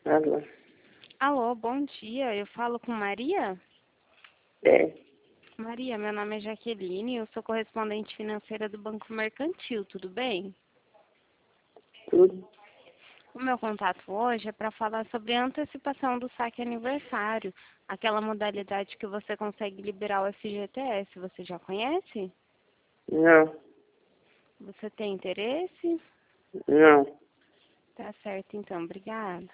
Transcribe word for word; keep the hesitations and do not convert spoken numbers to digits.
Alô? Alô, bom dia. Eu falo com Maria? É, Maria, meu nome é Jaqueline, eu sou correspondente financeira do Banco Mercantil, tudo bem? tudo. O meu contato hoje é para falar sobre a antecipação do saque aniversário, aquela modalidade que você consegue liberar o F G T S. Você já conhece? Não, Você tem interesse? não. Tá certo, então. Obrigada.